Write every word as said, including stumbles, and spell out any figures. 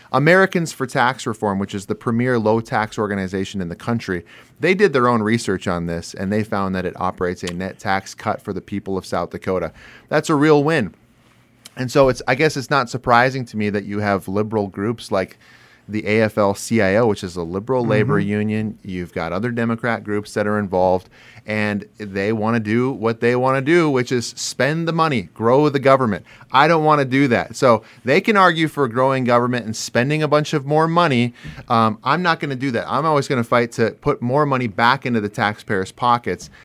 Americans for Tax Reform, which is the premier low tax organization in the country, they did their own research on this, and they found that it operates a net tax cut for the people of South Dakota. That's a real win. And so it's, I guess it's not surprising to me that you have liberal groups like the A F L C I O, which is a liberal mm-hmm. labor union. You've got other Democrat groups that are involved, and they want to do what they want to do, which is spend the money, grow the government. I don't want to do that. So they can argue for growing government and spending a bunch of more money. Um, I'm not going to do that. I'm always going to fight to put more money back into the taxpayers' pockets